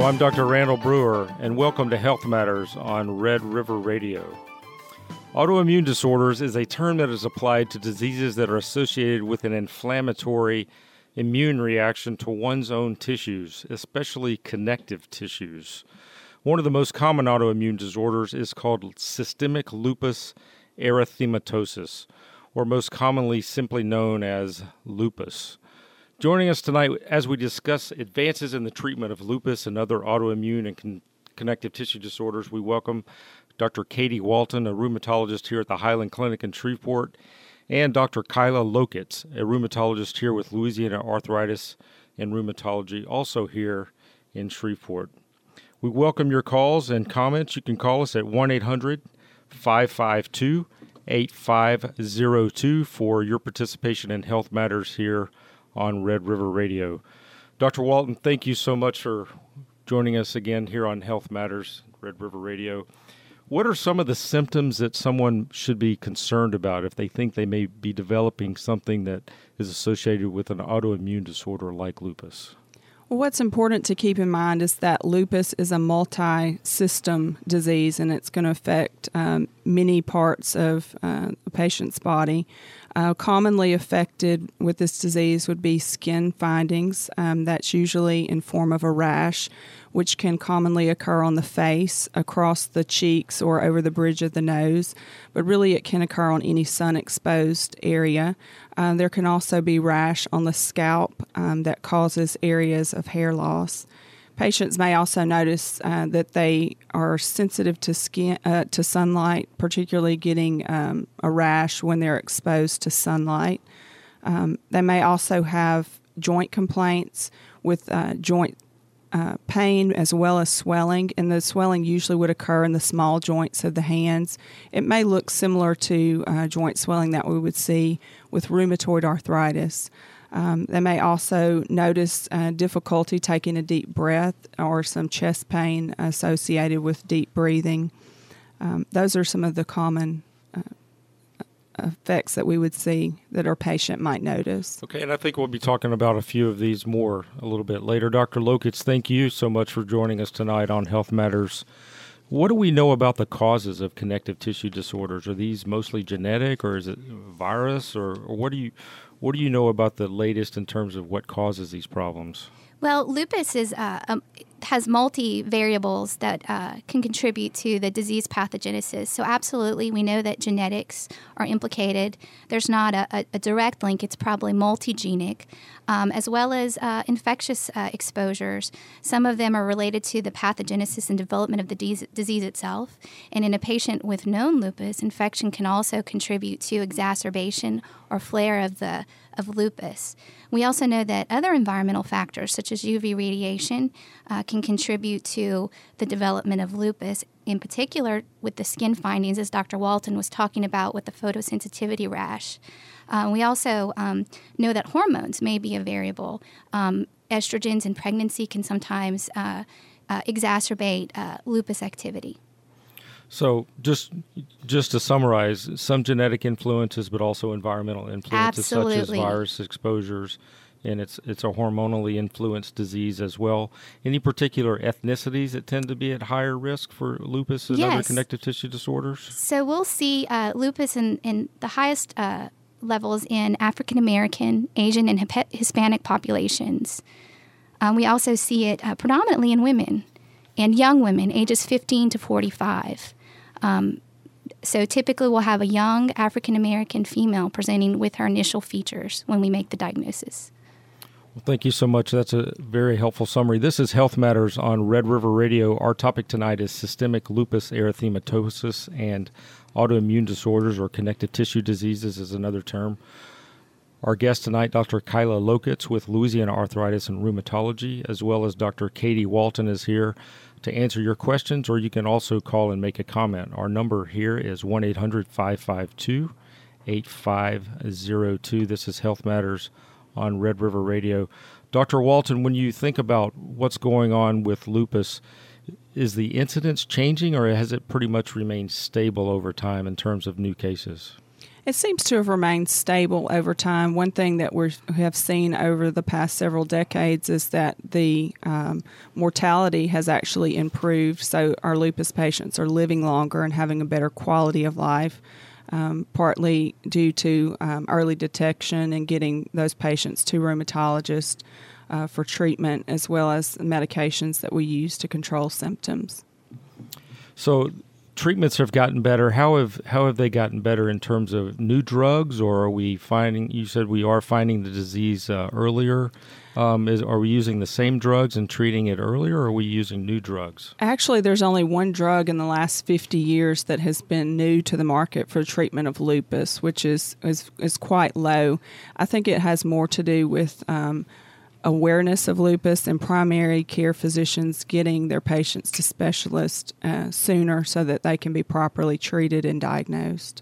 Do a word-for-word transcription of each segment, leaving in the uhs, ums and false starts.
I'm Doctor Randall Brewer, and welcome to Health Matters on Red River Radio. Autoimmune disorders is a term that is applied to diseases that are associated with an inflammatory immune reaction to one's own tissues, especially connective tissues. One of the most common autoimmune disorders is called systemic lupus erythematosus, or most commonly simply known as lupus. Joining us tonight as we discuss advances in the treatment of lupus and other autoimmune and con- connective tissue disorders, we welcome Doctor Katie Walton, a rheumatologist here at the Highland Clinic in Shreveport, and Doctor Kyla Lokitz, a rheumatologist here with Louisiana Arthritis and Rheumatology, also here in Shreveport. We welcome your calls and comments. You can call us at one eight hundred five five two eight five zero two for your participation in Health Matters here on Red River Radio. Doctor Walton, thank you so much for joining us again here on Health Matters, Red River Radio. What are some of the symptoms that someone should be concerned about if they think they may be developing something that is associated with an autoimmune disorder like lupus? Well, what's important to keep in mind is that lupus is a multi-system disease, and it's going to affect um, many parts of uh, the patient's body. Uh, commonly affected with this disease would be skin findings. Um, that's usually in form of a rash, which can commonly occur on the face, across the cheeks, or over the bridge of the nose. But really, it can occur on any sun-exposed area. Uh, there can also be rash on the scalp um, that causes areas of hair loss. Patients may also notice uh, that they are sensitive to skin uh, to sunlight, particularly getting um, a rash when they're exposed to sunlight. Um, they may also have joint complaints with uh, joint uh, pain as well as swelling, and the swelling usually would occur in the small joints of the hands. It may look similar to uh, joint swelling that we would see with rheumatoid arthritis. Um, they may also notice uh, difficulty taking a deep breath or some chest pain associated with deep breathing. Um, those are some of the common uh, effects that we would see that our patient might notice. Okay, and I think we'll be talking about a few of these more a little bit later. Doctor Lokitz, thank you so much for joining us tonight on Health Matters. What do we know about the causes of connective tissue disorders? Are these mostly genetic, or is it virus, or, or what do you what do you know about the latest in terms of what causes these problems? Well, lupus is uh, um, has multi-variables that uh, can contribute to the disease pathogenesis. So absolutely, we know that genetics are implicated. There's not a, a, a direct link. It's probably multigenic, um, as well as uh, infectious uh, exposures. Some of them are related to the pathogenesis and development of the de- disease itself. And in a patient with known lupus, infection can also contribute to exacerbation or flare of the of lupus. We also know that other environmental factors, such as U V radiation, uh, can contribute to the development of lupus, in particular with the skin findings, as Doctor Walton was talking about with the photosensitivity rash. Uh, we also um, know that hormones may be a variable. Um, estrogens in pregnancy can sometimes uh, uh, exacerbate uh, lupus activity. So just just to summarize, some genetic influences, but also environmental influences, Absolutely. such as virus exposures, and it's it's a hormonally influenced disease as well. Any particular ethnicities that tend to be at higher risk for lupus and Yes. other connective tissue disorders? So we'll see uh, lupus in, in the highest uh, levels in African American, Asian, and Hip- Hispanic populations. Um, we also see it uh, predominantly in women and young women, ages fifteen to forty-five. Um, so typically we'll have a young African-American female presenting with her initial features when we make the diagnosis. Well, thank you so much. That's a very helpful summary. This is Health Matters on Red River Radio. Our topic tonight is systemic lupus erythematosus, and autoimmune disorders, or connective tissue diseases is another term. Our guest tonight, Doctor Kyla Lokitz with Louisiana Arthritis and Rheumatology, as well as Doctor Katie Walton is here to answer your questions, or you can also call and make a comment. Our number here is one eight hundred five five two eight five zero two. This is Health Matters on Red River Radio. Doctor Walton, when you think about what's going on with lupus, is the incidence changing, or has it pretty much remained stable over time in terms of new cases? It seems to have remained stable over time. One thing that we have seen over the past several decades is that the um, mortality has actually improved, so our lupus patients are living longer and having a better quality of life, um, partly due to um, early detection and getting those patients to rheumatologists uh, for treatment, as well as medications that we use to control symptoms. So treatments have gotten better. How have how have they gotten better in terms of new drugs, or are we finding? You said we are finding the disease uh, earlier. Um, is are we using the same drugs and treating it earlier, or are we using new drugs? Actually, there's only one drug in the last fifty years that has been new to the market for treatment of lupus, which is is, is quite low. I think it has more to do with um, awareness of lupus and primary care physicians getting their patients to specialists uh, sooner so that they can be properly treated and diagnosed.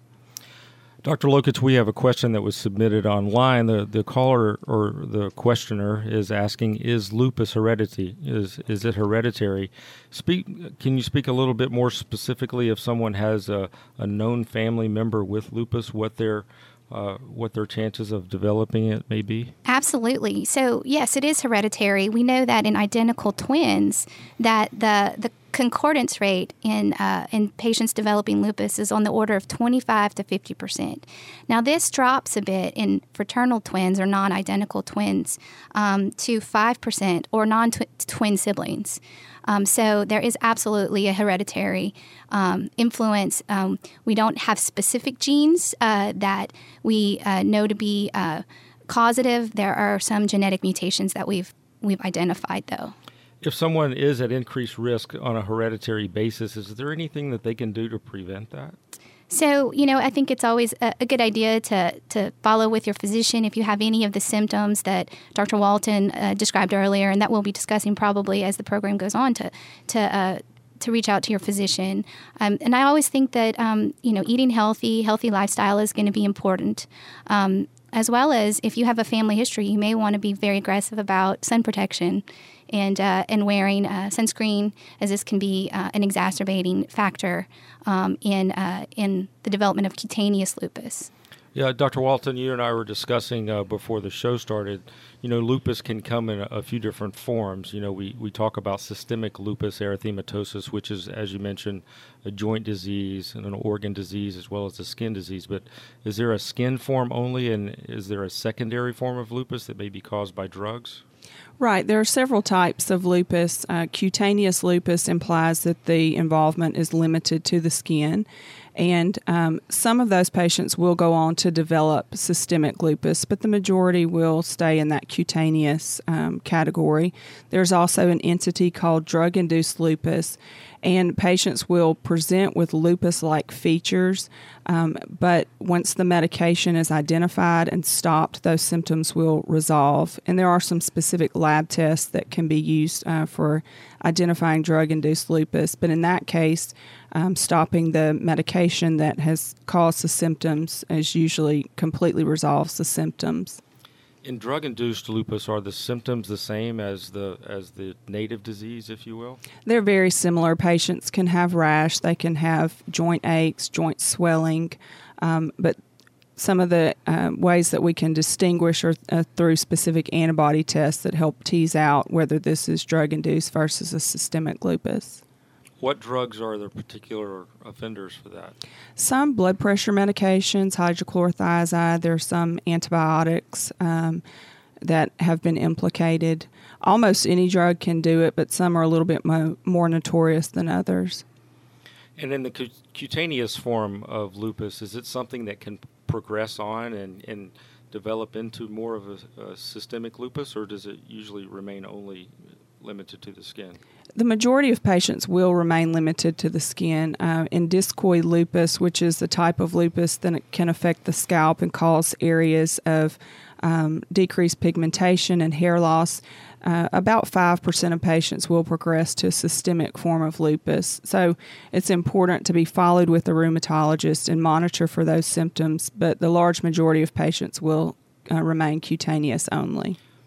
Doctor Lokitz, we have a question that was submitted online. The the caller or the questioner is asking, is lupus heredity? Is is it hereditary? Speak. Can you speak a little bit more specifically if someone has a, a known family member with lupus, what their Uh, what their chances of developing it may be? Absolutely. So, yes, it is hereditary. We know that in identical twins that the the concordance rate in uh, in patients developing lupus is on the order of twenty-five to fifty percent. Now, this drops a bit in fraternal twins or non-identical twins um, to five percent or non-twin siblings. Um, so there is absolutely a hereditary um, influence. Um, we don't have specific genes uh, that we uh, know to be uh, causative. There are some genetic mutations that we've we've identified, though. If someone is at increased risk on a hereditary basis, is there anything that they can do to prevent that? So, you know, I think it's always a, a good idea to, to follow with your physician if you have any of the symptoms that Doctor Walton uh, described earlier, and that we'll be discussing probably as the program goes on, to to uh, to reach out to your physician. Um, and I always think that, um, you know, eating healthy, healthy lifestyle is going to be important. Um, as well as if you have a family history, you may want to be very aggressive about sun protection and uh, and wearing uh, sunscreen, as this can be uh, an exacerbating factor um, in uh, in the development of cutaneous lupus. Yeah, Doctor Walton, you and I were discussing uh, before the show started, you know, lupus can come in a, a few different forms. You know, we, we talk about systemic lupus erythematosus, which is, as you mentioned, a joint disease and an organ disease as well as a skin disease. But is there a skin form only, and is there a secondary form of lupus that may be caused by drugs? Right. There are several types of lupus. Uh, cutaneous lupus implies that the involvement is limited to the skin. And um, some of those patients will go on to develop systemic lupus, but the majority will stay in that cutaneous um, category. There's also an entity called drug-induced lupus, and patients will present with lupus-like features, um, but once the medication is identified and stopped, those symptoms will resolve. And there are some specific lab tests that can be used uh, for identifying drug-induced lupus, but in that case, um, stopping the medication that has caused the symptoms is usually completely resolves the symptoms. In drug-induced lupus, are the symptoms the same as the as the native disease, if you will? They're very similar. Patients can have rash, they can have joint aches, joint swelling, um, but some of the uh, ways that we can distinguish are uh, through specific antibody tests that help tease out whether this is drug-induced versus a systemic lupus. What drugs are the particular offenders for that? Some blood pressure medications, hydrochlorothiazide. There are some antibiotics um, that have been implicated. Almost any drug can do it, but some are a little bit mo- more notorious than others. And in the cu- cutaneous form of lupus, is it something that can progress on and, and develop into more of a, a systemic lupus, or does it usually remain only limited to the skin? The majority of patients will remain limited to the skin. Uh, in discoid lupus, which is the type of lupus that it can affect the scalp and cause areas of um, decreased pigmentation and hair loss, uh, about five percent of patients will progress to a systemic form of lupus. So it's important to be followed with a rheumatologist and monitor for those symptoms, but the large majority of patients will uh, remain cutaneous only.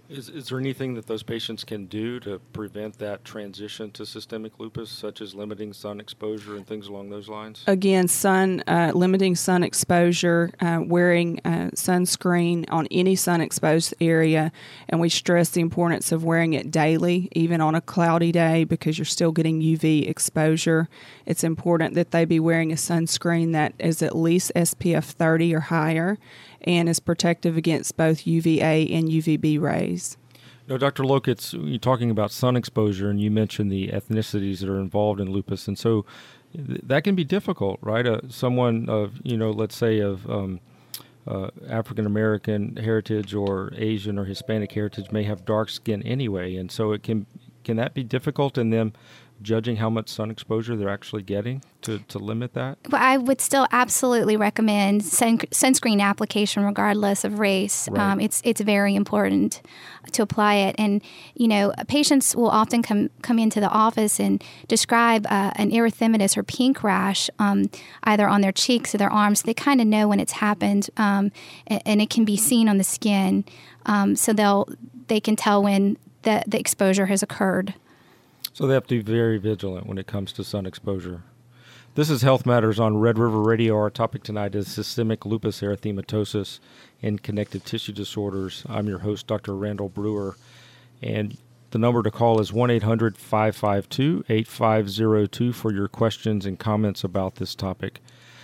Is, is there anything that those patients can do to prevent that transition to systemic lupus, such as limiting sun exposure and things along those lines? Again, sun uh, limiting sun exposure, uh, wearing uh, sunscreen on any sun-exposed area, and we stress the importance of wearing it daily, even on a cloudy day, because you're still getting U V exposure. It's important that they be wearing a sunscreen that is at least S P F thirty or higher and is protective against both U V A and U V B rays. No, Doctor Lokitz, you're talking about sun exposure, and you mentioned the ethnicities that are involved in lupus, and so th- that can be difficult, right? Uh, someone of, you know, let's say of um, uh, African American heritage or Asian or Hispanic heritage may have dark skin anyway, and so it can can that be difficult in them judging how much sun exposure they're actually getting to, to limit that? Well, I would still absolutely recommend sun, sunscreen application regardless of race. Right. Um, it's it's very important to apply it. And, you know, patients will often come, come into the office and describe uh, an erythematous or pink rash um, either on their cheeks or their arms. They kind of know when it's happened, um, and, and it can be seen on the skin. Um, so they'll they can tell when the, the exposure has occurred. So they have to be very vigilant when it comes to sun exposure. This is Health Matters on Red River Radio. Our topic tonight is systemic lupus erythematosus and connective tissue disorders. I'm your host, Doctor Randall Brewer, and the number to call is one eight hundred five five two eight five zero two for your questions and comments about this topic.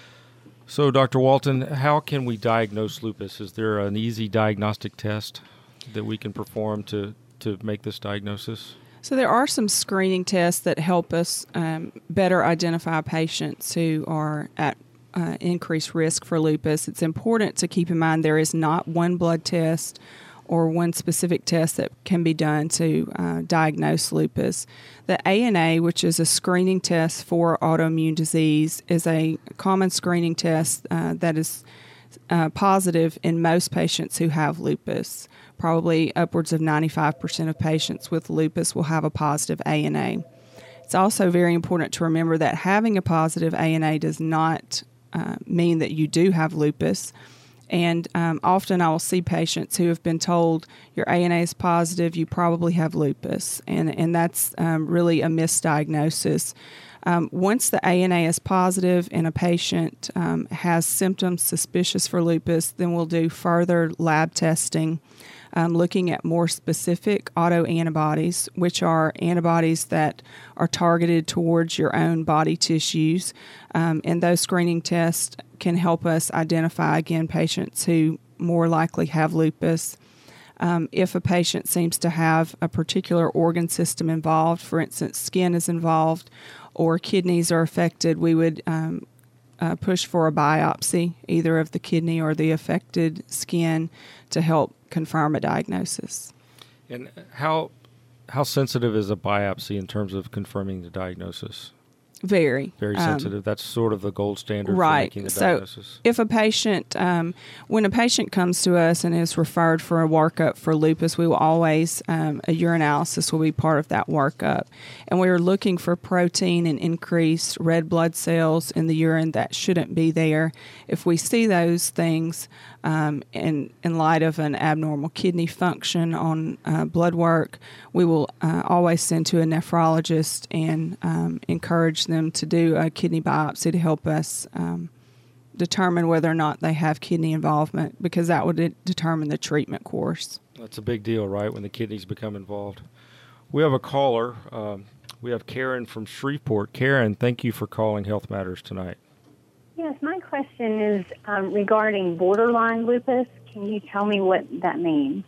So, Doctor Walton, how can we diagnose lupus? Is there an easy diagnostic test that we can perform to, to make this diagnosis? So there are some screening tests that help us um, better identify patients who are at uh, increased risk for lupus. It's important to keep in mind there is not one blood test or one specific test that can be done to uh, diagnose lupus. The A N A, which is a screening test for autoimmune disease, is a common screening test uh, that is uh, positive in most patients who have lupus. Probably upwards of ninety-five percent of patients with lupus will have a positive A N A. It's also very important to remember that having a positive A N A does not uh, mean that you do have lupus. And um, often I will see patients who have been told your A N A is positive, you probably have lupus. And, and that's um, really a misdiagnosis. Um, once the A N A is positive and a patient um, has symptoms suspicious for lupus, then we'll do further lab testing. Um, looking at more specific autoantibodies, which are antibodies that are targeted towards your own body tissues. Um, and those screening tests can help us identify, again, patients who more likely have lupus. Um, if a patient seems to have a particular organ system involved, for instance, skin is involved or kidneys are affected, we would um, uh, push for a biopsy, either of the kidney or the affected skin, to help confirm a diagnosis. And how how sensitive is a biopsy in terms of confirming the diagnosis? Very. Very um, sensitive. That's sort of the gold standard right. for making the so diagnosis. If a patient, um, when a patient comes to us and is referred for a workup for lupus, we will always, um, a urinalysis will be part of that workup. And we are looking for protein and increased red blood cells in the urine that shouldn't be there. If we see those things, Um, in, in light of an abnormal kidney function on uh, blood work, we will uh, always send to a nephrologist and um, encourage them to do a kidney biopsy to help us um, determine whether or not they have kidney involvement, because that would de- determine the treatment course. That's a big deal, right, when the kidneys become involved. We have a caller. Um, we have Karen from Shreveport. Karen, thank you for calling Health Matters tonight. Yes, my question is um, regarding borderline lupus. Can you tell me what that means?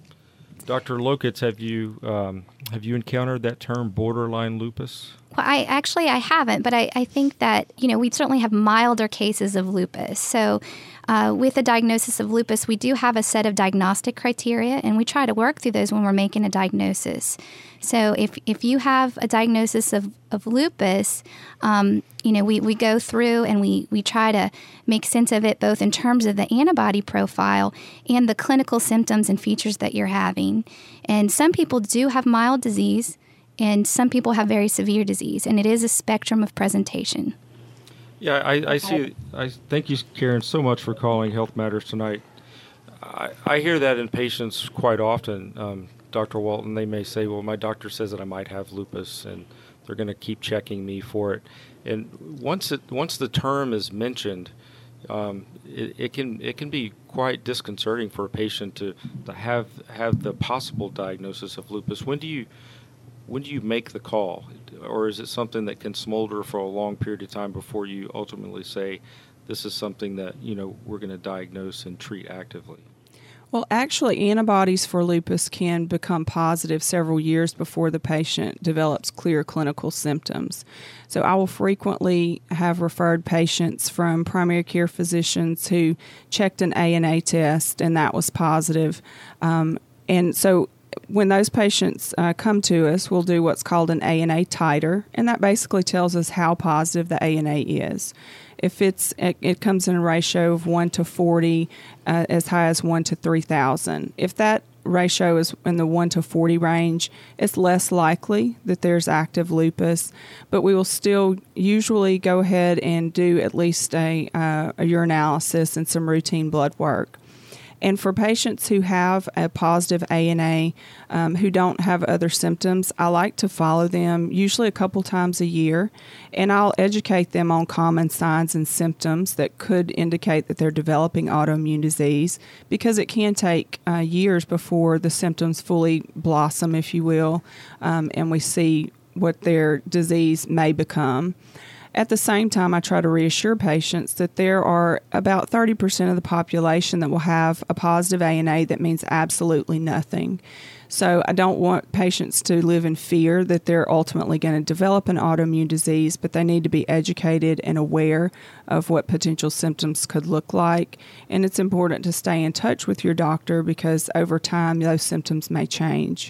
Doctor Lokitz, have you um, have you encountered that term, borderline lupus? Well, I actually I haven't, but I, I think that, you know, we certainly have milder cases of lupus. So uh, with the diagnosis of lupus, we do have a set of diagnostic criteria, and we try to work through those when we're making a diagnosis. So if if you have a diagnosis of, of lupus, um, you know, we, we go through and we, we try to make sense of it both in terms of the antibody profile and the clinical symptoms and features that you're having. And some people do have mild disease, and some people have very severe disease, and it is a spectrum of presentation. Yeah, I, I see. I thank you, Karen, so much for calling Health Matters tonight. I, I hear that in patients quite often, um, Doctor Walton. They may say, well, my doctor says that I might have lupus, and they're going to keep checking me for it. And once it once the term is mentioned, um, it, it can it can be quite disconcerting for a patient to, to have have the possible diagnosis of lupus. When do you when do you make the call, or is it something that can smolder for a long period of time before you ultimately say, this is something that, you know, we're going to diagnose and treat actively? Well, actually, antibodies for lupus can become positive several years before the patient develops clear clinical symptoms. So I will frequently have referred patients from primary care physicians who checked an A N A test, and that was positive. Um, and so when those patients uh, come to us, we'll do what's called an A N A titer, and that basically tells us how positive the A N A is. If it's it, it comes in a ratio of one to forty, uh, as high as one to three thousand. If that ratio is in the one to forty range, it's less likely that there's active lupus, but we will still usually go ahead and do at least a, uh, a urinalysis and some routine blood work. And for patients who have a positive A N A, um, who don't have other symptoms, I like to follow them usually a couple times a year, and I'll educate them on common signs and symptoms that could indicate that they're developing autoimmune disease, because it can take uh, years before the symptoms fully blossom, if you will, um, and we see what their disease may become. At the same time, I try to reassure patients that there are about thirty percent of the population that will have a positive A N A that means absolutely nothing. So I don't want patients to live in fear that they're ultimately going to develop an autoimmune disease, but they need to be educated and aware of what potential symptoms could look like. And it's important to stay in touch with your doctor, because over time those symptoms may change.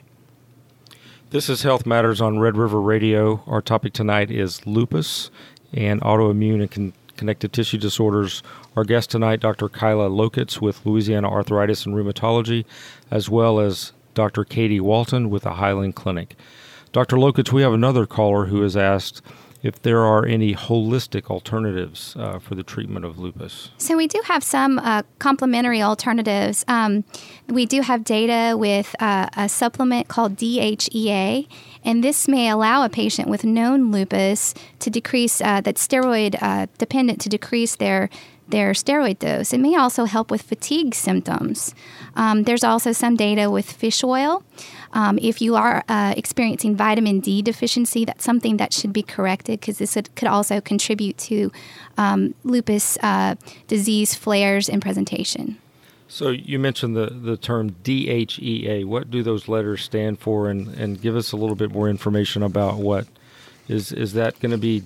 This is Health Matters on Red River Radio. Our topic tonight is lupus and autoimmune and con- connective tissue disorders. Our guest tonight, Doctor Kyla Lokitz with Louisiana Arthritis and Rheumatology, as well as Doctor Katie Walton with the Highland Clinic. Doctor Lokitz, we have another caller who has asked if there are any holistic alternatives uh, for the treatment of lupus. So we do have some uh, complementary alternatives. Um, we do have data with uh, a supplement called D H E A, and this may allow a patient with known lupus to decrease, uh, that's steroid uh, dependent, to decrease their their steroid dose. It may also help with fatigue symptoms. Um, there's also some data with fish oil. Um, if you are uh, experiencing vitamin D deficiency, that's something that should be corrected, because this would, could also contribute to um, lupus uh, disease flares and presentation. So you mentioned the, the term D H E A. What do those letters stand for? And, and give us a little bit more information about what is is that going to be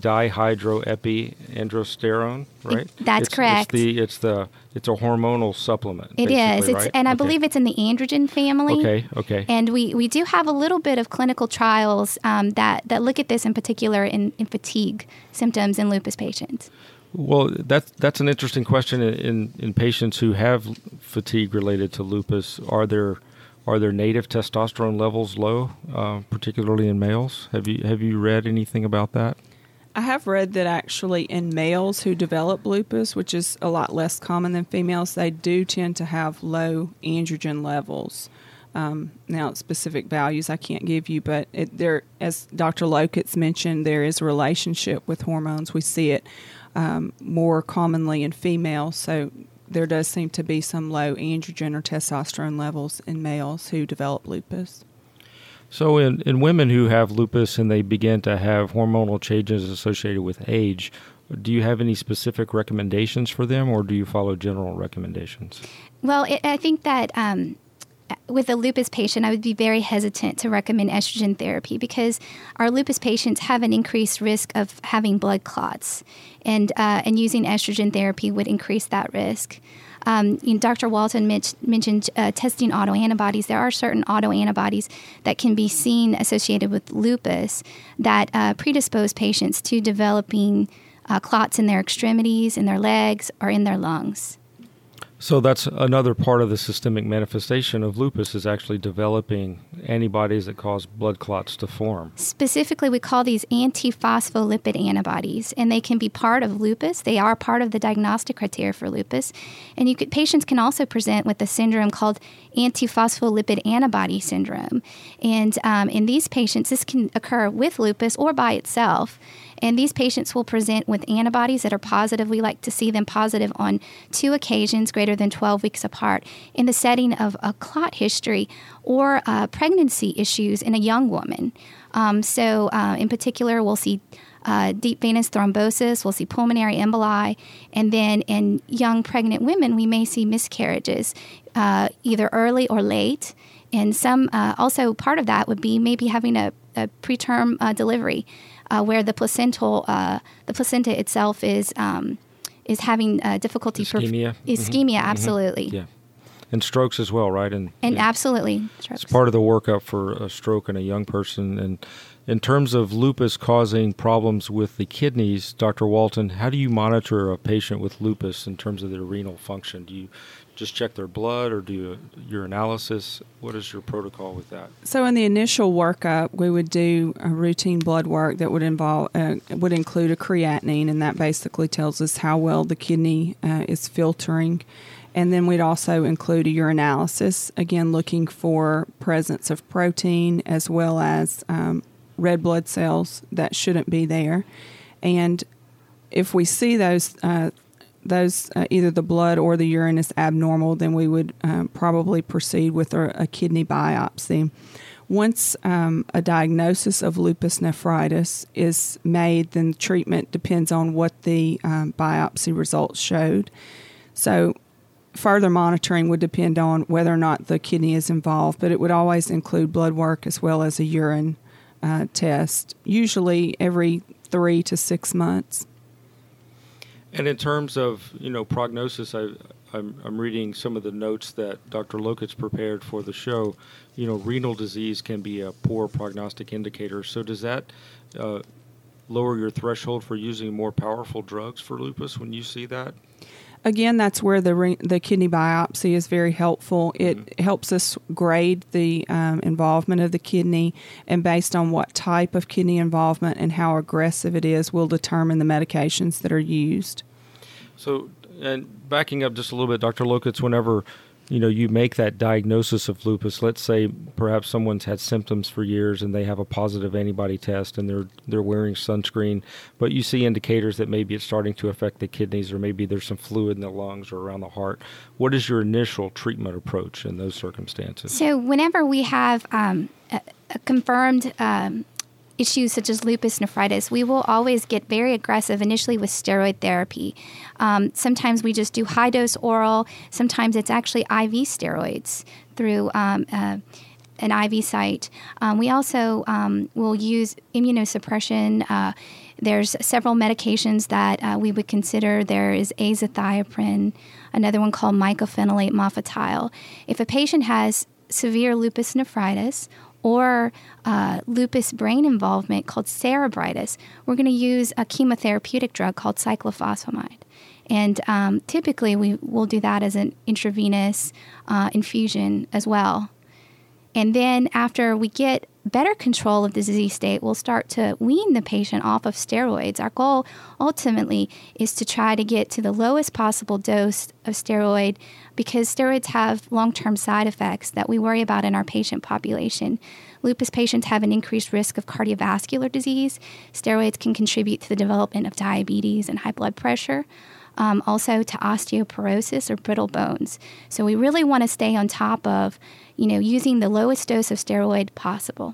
dihydroepiandrosterone, right? It, that's it's, correct. It's the it's the it's a hormonal supplement. It is. It's right? and I okay. believe it's in the androgen family. Okay. Okay. And we, we do have a little bit of clinical trials um, that that look at this in particular in, in fatigue symptoms in lupus patients. Well, that's that's an interesting question. In in patients who have fatigue related to lupus, are there are there native testosterone levels low, uh, particularly in males? Have you have you read anything about that? I have read that actually in males who develop lupus, which is a lot less common than females, they do tend to have low androgen levels. Um, now, specific values I can't give you, but it, there, as Doctor Lokitz mentioned, there is a relationship with hormones. We see it um, more commonly in females, so there does seem to be some low androgen or testosterone levels in males who develop lupus. So in, in women who have lupus and they begin to have hormonal changes associated with age, do you have any specific recommendations for them, or do you follow general recommendations? Well, it, I think that um, with a lupus patient, I would be very hesitant to recommend estrogen therapy, because our lupus patients have an increased risk of having blood clots, and uh, and using estrogen therapy would increase that risk. Um, you know, Doctor Walton mit- mentioned uh, testing autoantibodies. There are certain autoantibodies that can be seen associated with lupus that uh, predispose patients to developing uh, clots in their extremities, in their legs, or in their lungs. So that's another part of the systemic manifestation of lupus is actually developing antibodies that cause blood clots to form. Specifically, we call these antiphospholipid antibodies, and they can be part of lupus. They are part of the diagnostic criteria for lupus. And you could, patients can also present with a syndrome called antiphospholipid antibody syndrome. And um, in these patients, this can occur with lupus or by itself. And these patients will present with antibodies that are positive. We like to see them positive on two occasions greater than twelve weeks apart in the setting of a clot history or uh, pregnancy issues in a young woman. Um, so uh, in particular, we'll see uh, deep venous thrombosis, we'll see pulmonary emboli, and then in young pregnant women, we may see miscarriages, uh, either early or late. And some uh, also part of that would be maybe having a, a preterm uh, delivery. Uh, where the placental, uh, the placenta itself is um, is having uh, difficulty. Ischemia. For, ischemia, mm-hmm. absolutely. Mm-hmm. Yeah, and strokes as well, right? And and yeah. absolutely, strokes. It's part of the workup for a stroke in a young person. And in terms of lupus causing problems with the kidneys, Doctor Walton, how do you monitor a patient with lupus in terms of their renal function? Do you just check their blood or do you, your analysis? What is your protocol with that? So in the initial workup, we would do a routine blood work that would involve uh, would include a creatinine, and that basically tells us how well the kidney uh, is filtering. And then we'd also include a urinalysis, again looking for presence of protein as well as um, red blood cells that shouldn't be there. And if we see those uh, those uh, either the blood or the urine is abnormal, then we would um, probably proceed with a, a kidney biopsy. Once um, a diagnosis of lupus nephritis is made, then treatment depends on what the um, biopsy results showed. So further monitoring would depend on whether or not the kidney is involved, but it would always include blood work as well as a urine uh, test, usually every three to six months. And in terms of, you know, prognosis, I, I'm, I'm reading some of the notes that Doctor Lokitz prepared for the show. You know, renal disease can be a poor prognostic indicator. So does that uh, lower your threshold for using more powerful drugs for lupus when you see that? Again, that's where the re- the kidney biopsy is very helpful. It mm-hmm. helps us grade the um, involvement of the kidney, and based on what type of kidney involvement and how aggressive it is, will determine the medications that are used. So, and backing up just a little bit, Doctor Lokitz, whenever you know you make that diagnosis of lupus, let's say perhaps someone's had symptoms for years and they have a positive antibody test and they're they're wearing sunscreen, but you see indicators that maybe it's starting to affect the kidneys or maybe there's some fluid in the lungs or around the heart. What is your initial treatment approach in those circumstances? So whenever we have um, a, a confirmed um, issues such as lupus nephritis, we will always get very aggressive initially with steroid therapy. Um, sometimes we just do high-dose oral. Sometimes it's actually I V steroids through um, uh, an I V site. Um, we also um, will use immunosuppression. Uh, there's several medications that uh, we would consider. There is azathioprine, another one called mycophenolate mofetil. If a patient has severe lupus nephritis or uh, lupus brain involvement called cerebritis, we're going to use a chemotherapeutic drug called cyclophosphamide. And um, typically we will do that as an intravenous uh, infusion as well. And then after we get better control of the disease state, we'll start to wean the patient off of steroids. Our goal ultimately is to try to get to the lowest possible dose of steroid, because steroids have long-term side effects that we worry about in our patient population. Lupus patients have an increased risk of cardiovascular disease. Steroids can contribute to the development of diabetes and high blood pressure. Um, also to osteoporosis or brittle bones. So we really want to stay on top of, you know, using the lowest dose of steroid possible.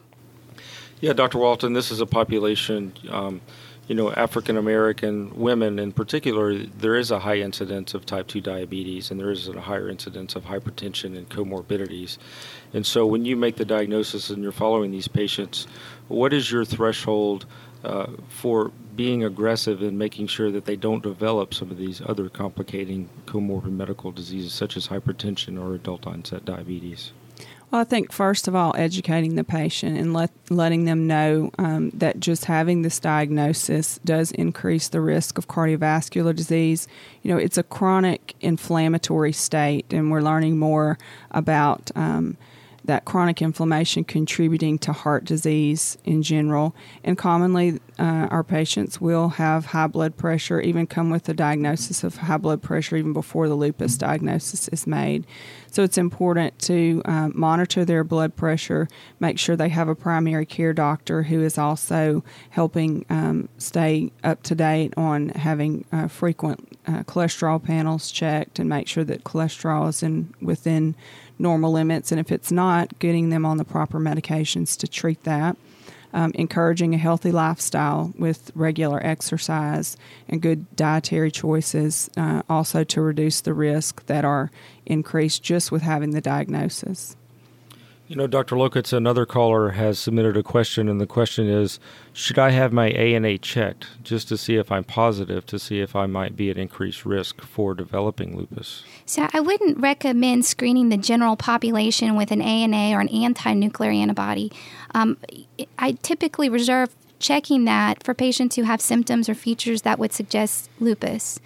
Yeah, Doctor Walton, this is a population, um, you know, African American women in particular. There is a high incidence of type two diabetes, and there is a higher incidence of hypertension and comorbidities. And so when you make the diagnosis and you're following these patients, what is your threshold uh, for being aggressive and making sure that they don't develop some of these other complicating comorbid medical diseases such as hypertension or adult onset diabetes? Well, I think first of all, educating the patient and let, letting them know um, that just having this diagnosis does increase the risk of cardiovascular disease. You know, it's a chronic inflammatory state, and we're learning more about um, that chronic inflammation contributing to heart disease in general. And commonly, uh, our patients will have high blood pressure, even come with a diagnosis of high blood pressure even before the lupus diagnosis is made. So it's important to uh, monitor their blood pressure, make sure they have a primary care doctor who is also helping um, stay up to date on having uh, frequent uh, cholesterol panels checked and make sure that cholesterol is in within normal limits, and if it's not, getting them on the proper medications to treat that. Um, encouraging a healthy lifestyle with regular exercise and good dietary choices, uh, also to reduce the risk that are increased just with having the diagnosis. You know, Doctor Lokitz, another caller has submitted a question, and the question is, should I have my A N A checked just to see if I'm positive, to see if I might be at increased risk for developing lupus? So I wouldn't recommend screening the general population with an A N A or an anti-nuclear antibody. Um, I typically reserve checking that for patients who have symptoms or features that would suggest lupus.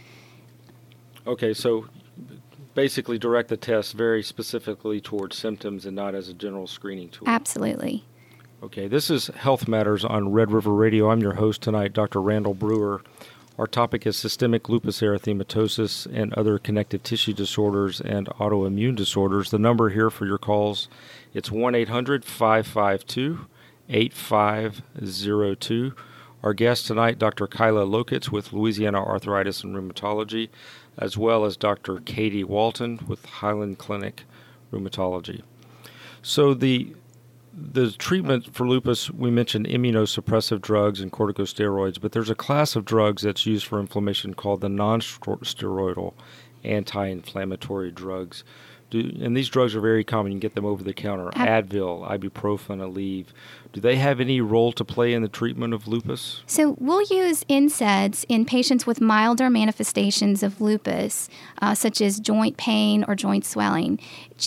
Okay, so basically direct the test very specifically towards symptoms and not as a general screening tool. Absolutely. Okay, this is Health Matters on Red River Radio. I'm your host tonight, Doctor Randall Brewer. Our topic is systemic lupus erythematosus and other connective tissue disorders and autoimmune disorders. The number here for your calls, it's one eight hundred five five two eight five zero two. Our guest tonight, Doctor Kyla Lokitz with Louisiana Arthritis and Rheumatology, as well as Doctor Katie Walton with Highland Clinic Rheumatology. So the the treatment for lupus, we mentioned immunosuppressive drugs and corticosteroids, but there's a class of drugs that's used for inflammation called the non-steroidal anti-inflammatory drugs. Do, and these drugs are very common. You can get them over the counter. Advil, ibuprofen, Aleve. Do they have any role to play in the treatment of lupus? So we'll use N SAIDs in patients with milder manifestations of lupus, uh, such as joint pain or joint swelling.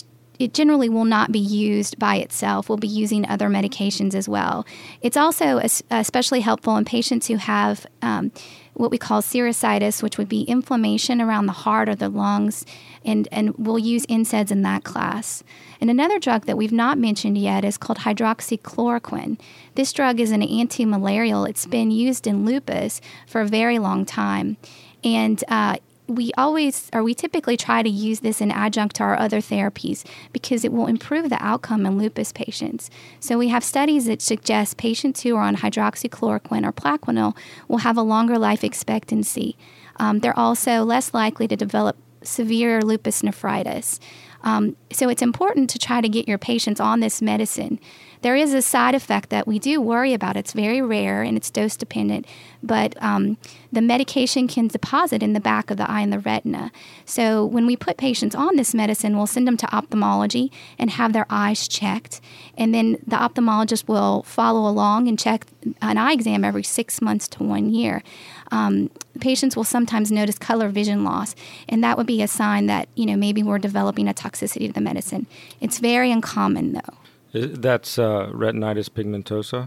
It generally will not be used by itself. We'll be using other medications as well. It's also especially helpful in patients who have um, what we call serositis, which would be inflammation around the heart or the lungs, and, and we'll use N SAIDs in that class. And another drug that we've not mentioned yet is called hydroxychloroquine. This drug is an anti-malarial. It's been used in lupus for a very long time. And uh, we always, or we typically try to use this in adjunct to our other therapies because it will improve the outcome in lupus patients. So we have studies that suggest patients who are on hydroxychloroquine or Plaquenil will have a longer life expectancy. Um, they're also less likely to develop severe lupus nephritis. Um, so it's important to try to get your patients on this medicine. There is a side effect that we do worry about. It's very rare and it's dose dependent, but um, the medication can deposit in the back of the eye and the retina. So when we put patients on this medicine, we'll send them to ophthalmology and have their eyes checked. And then the ophthalmologist will follow along and check an eye exam every six months to one year. Um, patients will sometimes notice color vision loss, and that would be a sign that, you know, maybe we're developing a toxicity to the medicine. It's very uncommon, though. That's uh, retinitis pigmentosa,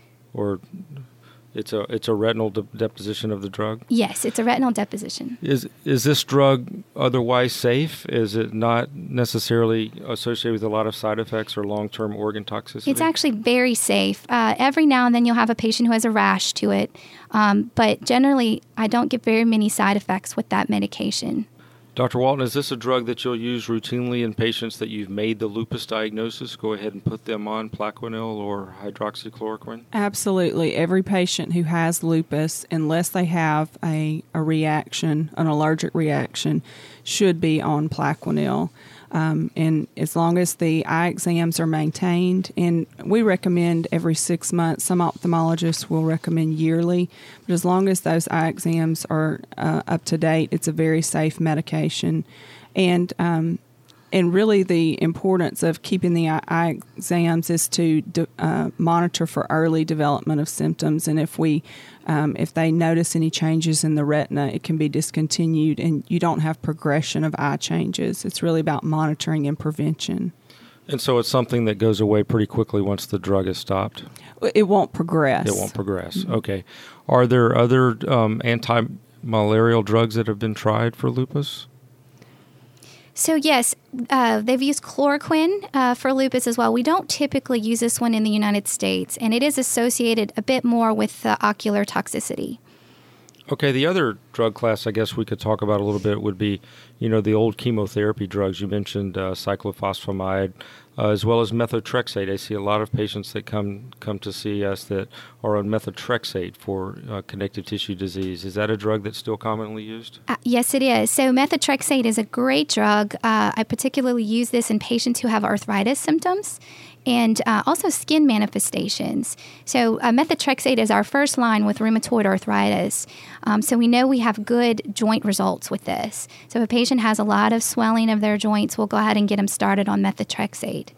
or it's a it's a retinal de- deposition of the drug? Yes, it's a retinal deposition. Is is this drug otherwise safe? Is it not necessarily associated with a lot of side effects or long-term organ toxicity? It's actually very safe. Uh, every now and then you'll have a patient who has a rash to it, um, but generally I don't get very many side effects with that medication. Doctor Walton, is this a drug that you'll use routinely in patients that you've made the lupus diagnosis? Go ahead and put them on Plaquenil or hydroxychloroquine? Absolutely. Every patient who has lupus, unless they have a, a reaction, an allergic reaction, should be on Plaquenil. Um, and as long as the eye exams are maintained, and we recommend every six months, some ophthalmologists will recommend yearly, but as long as those eye exams are uh, up to date, it's a very safe medication. And um, and really the importance of keeping the eye exams is to de- uh, monitor for early development of symptoms. And if we, um, if they notice any changes in the retina, it can be discontinued, and you don't have progression of eye changes. It's really about monitoring and prevention. And so it's something that goes away pretty quickly once the drug is stopped? It won't progress. It won't progress. Mm-hmm. Okay. Are there other um, anti-malarial drugs that have been tried for lupus? So yes, uh, they've used chloroquine uh, for lupus as well. We don't typically use this one in the United States, and it is associated a bit more with the ocular toxicity. Okay, the other drug class I guess we could talk about a little bit would be, you know, the old chemotherapy drugs. You mentioned uh, cyclophosphamide, uh, as well as methotrexate. I see a lot of patients that come come to see us that are on methotrexate for uh, connective tissue disease. Is that a drug that's still commonly used? Uh, yes, it is. So methotrexate is a great drug. Uh, I particularly use this in patients who have arthritis symptoms and uh, also skin manifestations. So uh, methotrexate is our first line with rheumatoid arthritis. Um, so we know we have good joint results with this. So if a patient has a lot of swelling of their joints, we'll go ahead and get them started on methotrexate.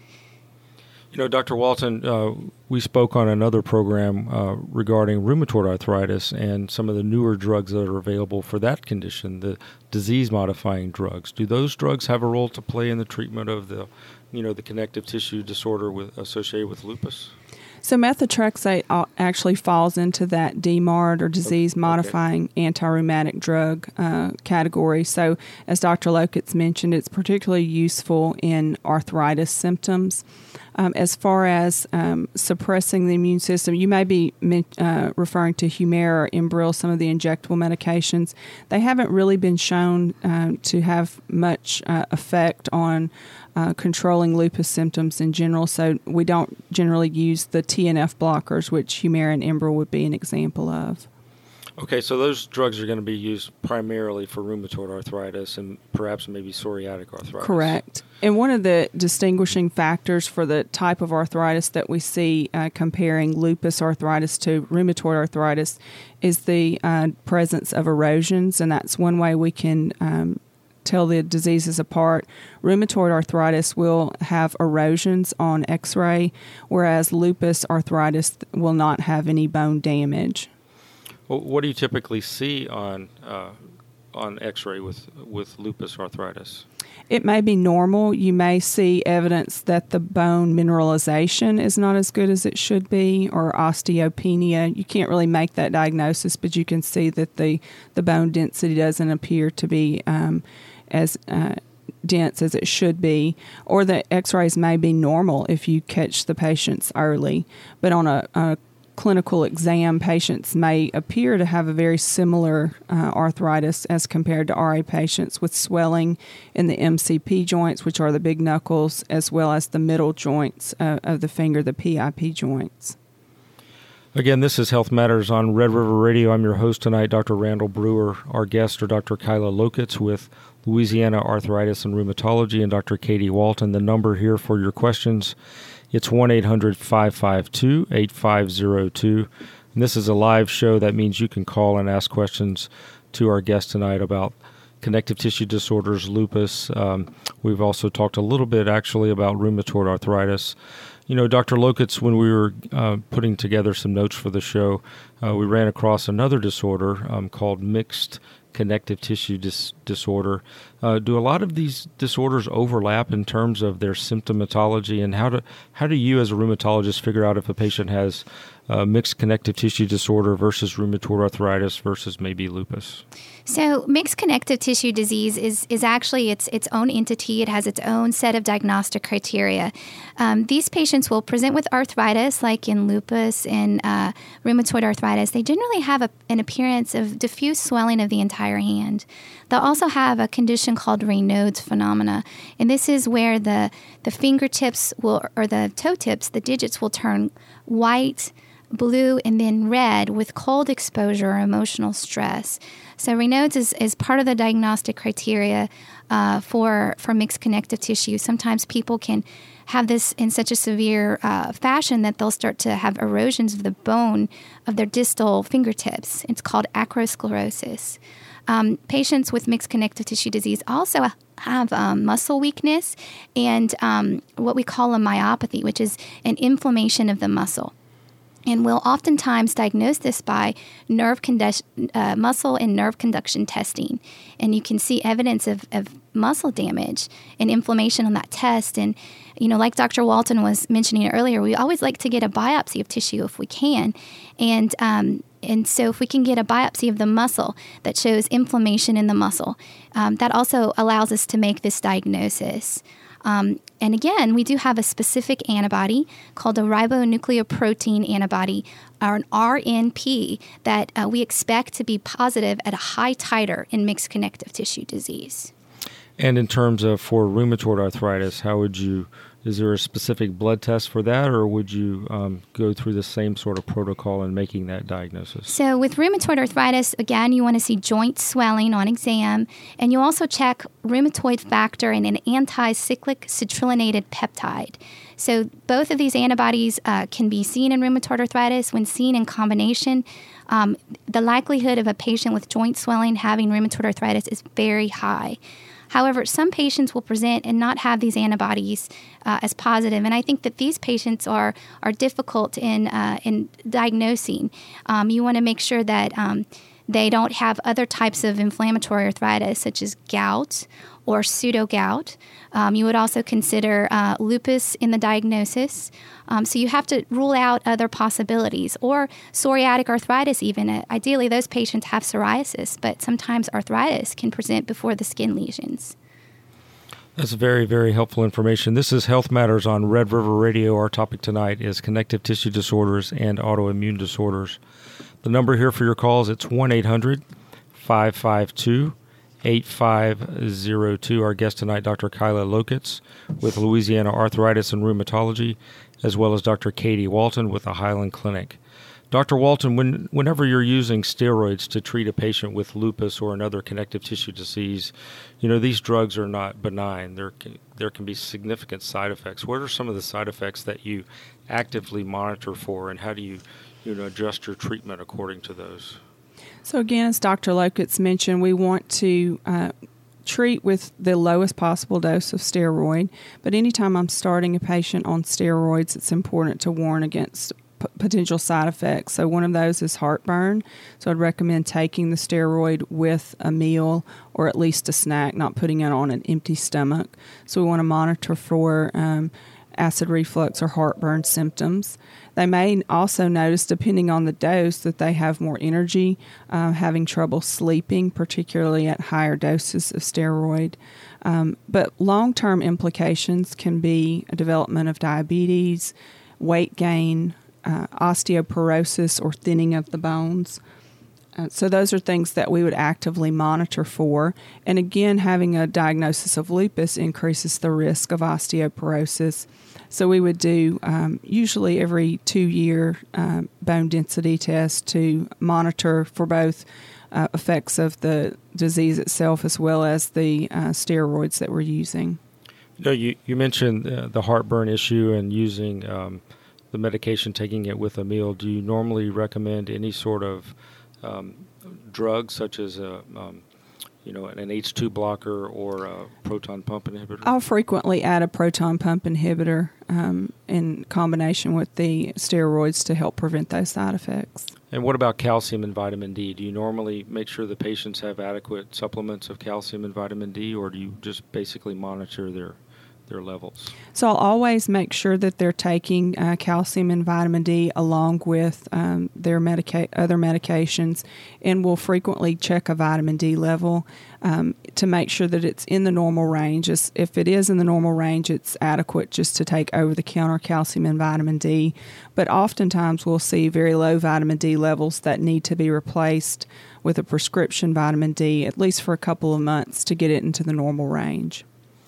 You know, Doctor Walton, uh, we spoke on another program uh, regarding rheumatoid arthritis and some of the newer drugs that are available for that condition, the disease-modifying drugs. Do those drugs have a role to play in the treatment of the, you know, the connective tissue disorder with, associated with lupus? So methotrexate actually falls into that D MARD or disease-modifying okay. anti-rheumatic drug uh, category. So as Doctor Lokitz mentioned, it's particularly useful in arthritis symptoms. Um, as far as um, suppressing the immune system, you may be uh, referring to Humira or Enbrel, some of the injectable medications. They haven't really been shown uh, to have much uh, effect on uh, controlling lupus symptoms in general, so we don't generally use the T N F blockers, which Humira and Enbrel would be an example of. Okay, so those drugs are going to be used primarily for rheumatoid arthritis and perhaps maybe psoriatic arthritis. Correct. And one of the distinguishing factors for the type of arthritis that we see uh, comparing lupus arthritis to rheumatoid arthritis is the uh, presence of erosions, and that's one way we can um, tell the diseases apart. Rheumatoid arthritis will have erosions on X-ray, whereas lupus arthritis will not have any bone damage. Well, what do you typically see on uh, on X-ray with with lupus arthritis? It may be normal. You may see evidence that the bone mineralization is not as good as it should be, or osteopenia. You can't really make that diagnosis, but you can see that the, the bone density doesn't appear to be um, as uh, dense as it should be, or the X-rays may be normal if you catch the patients early. But on a, a clinical exam, patients may appear to have a very similar uh, arthritis as compared to R A patients with swelling in the M C P joints, which are the big knuckles, as well as the middle joints uh, of the finger, the P I P joints. Again, this is Health Matters on Red River Radio. I'm your host tonight, Doctor Randall Brewer. Our guests are Doctor Kyla Lokitz with Louisiana Arthritis and Rheumatology and Doctor Katie Walton. The number here for your questions, it's one eight hundred five five two eight five zero two. And this is a live show. That means you can call and ask questions to our guest tonight about connective tissue disorders, lupus. Um, we've also talked a little bit, actually, about rheumatoid arthritis. You know, Doctor Lokitz, when we were uh, putting together some notes for the show, uh, we ran across another disorder um, called mixed connective tissue dis- disorder. Uh, do a lot of these disorders overlap in terms of their symptomatology, and how do how do you as a rheumatologist figure out if a patient has uh, mixed connective tissue disorder versus rheumatoid arthritis versus maybe lupus? So mixed connective tissue disease is, is actually its its own entity. It has its own set of diagnostic criteria. Um, these patients will present with arthritis, like in lupus and uh, rheumatoid arthritis. They generally have a, an appearance of diffuse swelling of the entire hand. They'll also have a condition called Raynaud's phenomena, and this is where the, the fingertips will, or the toe tips, the digits will turn white, blue, and then red with cold exposure or emotional stress. So Raynaud's is, is part of the diagnostic criteria uh, for, for mixed connective tissue. Sometimes people can have this in such a severe uh, fashion that they'll start to have erosions of the bone of their distal fingertips. It's called acrosclerosis. Um, patients with mixed connective tissue disease also have um, muscle weakness and um, what we call a myopathy, which is an inflammation of the muscle. And we'll oftentimes diagnose this by nerve conduction, uh, muscle and nerve conduction testing. And you can see evidence of, of muscle damage and inflammation on that test. And, you know, like Doctor Walton was mentioning earlier, we always like to get a biopsy of tissue if we can. And, um, and so if we can get a biopsy of the muscle that shows inflammation in the muscle, um, that also allows us to make this diagnosis. Um, and again, we do have a specific antibody called a ribonucleoprotein antibody, or an R N P, that uh, we expect to be positive at a high titer in mixed connective tissue disease. And in terms of for rheumatoid arthritis, how would you, is there a specific blood test for that, or would you um, go through the same sort of protocol in making that diagnosis? So with rheumatoid arthritis, again, you want to see joint swelling on exam, and you also check rheumatoid factor and an anti-cyclic citrullinated peptide. So both of these antibodies uh, can be seen in rheumatoid arthritis. When seen in combination, um, the likelihood of a patient with joint swelling having rheumatoid arthritis is very high. However, some patients will present and not have these antibodies uh, as positive, and I think that these patients are are difficult in uh, in diagnosing. Um, you want to make sure that um, they don't have other types of inflammatory arthritis, such as gout or pseudo-gout. Um, you would also consider uh, lupus in the diagnosis. Um, so you have to rule out other possibilities, or psoriatic arthritis even. Uh, ideally, those patients have psoriasis, but sometimes arthritis can present before the skin lesions. That's very, very helpful information. This is Health Matters on Red River Radio. Our topic tonight is connective tissue disorders and autoimmune disorders. The number here for your calls, it's one eight hundred five five two eight five zero two. Our guest tonight, Doctor Kyla Lokitz with Louisiana Arthritis and Rheumatology, as well as Doctor Katie Walton with the Highland Clinic. Doctor Walton, when, whenever you're using steroids to treat a patient with lupus or another connective tissue disease, you know, these drugs are not benign. There can, there can be significant side effects. What are some of the side effects that you actively monitor for, and how do you, you know, adjust your treatment according to those? So again, as Doctor Lokitz mentioned, we want to uh, treat with the lowest possible dose of steroid. But anytime I'm starting a patient on steroids, it's important to warn against p- potential side effects. So one of those is heartburn. So I'd recommend taking the steroid with a meal or at least a snack, not putting it on an empty stomach. So we want to monitor for um, acid reflux or heartburn symptoms. They may also notice, depending on the dose, that they have more energy, uh, having trouble sleeping, particularly at higher doses of steroid. Um, but long-term implications can be a development of diabetes, weight gain, uh, osteoporosis or thinning of the bones. Uh, so those are things that we would actively monitor for. And again, having a diagnosis of lupus increases the risk of osteoporosis. So we would do um, usually every two-year um, bone density test to monitor for both uh, effects of the disease itself as well as the uh, steroids that we're using. You know, you, you mentioned uh, the heartburn issue and using um, the medication, taking it with a meal. Do you normally recommend any sort of um, drug such as a um, you know, an H two blocker or a proton pump inhibitor? I'll frequently add a proton pump inhibitor um, in combination with the steroids to help prevent those side effects. And what about calcium and vitamin D? Do you normally make sure the patients have adequate supplements of calcium and vitamin D, or do you just basically monitor their their levels? So I'll always make sure that they're taking uh, calcium and vitamin D along with um, their medica- other medications, and we'll frequently check a vitamin D level um, to make sure that it's in the normal range. As if it is in the normal range, it's adequate just to take over-the-counter calcium and vitamin D. But oftentimes we'll see very low vitamin D levels that need to be replaced with a prescription vitamin D, at least for a couple of months, to get it into the normal range.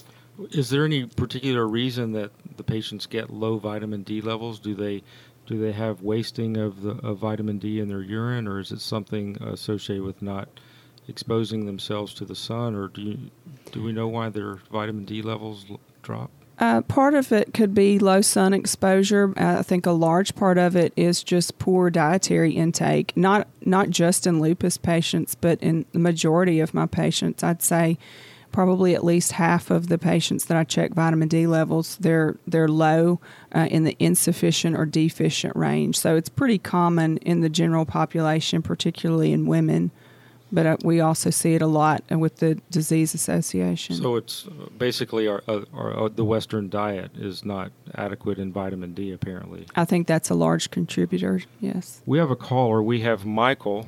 Is there any particular reason that the patients get low vitamin D levels? Do they do they have wasting of the of vitamin D in their urine, or is it something associated with not exposing themselves to the sun, or do you, do we know why their vitamin D levels drop? Uh, part of it could be low sun exposure. Uh, I think a large part of it is just poor dietary intake, not not just in lupus patients, but in the majority of my patients. I'd say probably at least half of the patients that I check vitamin D levels, they're they're low uh, in the insufficient or deficient range. So it's pretty common in the general population, particularly in women. But uh, we also see it a lot with the disease association. So it's basically our, our, our the Western diet is not adequate in vitamin D, apparently. I think that's a large contributor, yes. We have a caller. We have Michael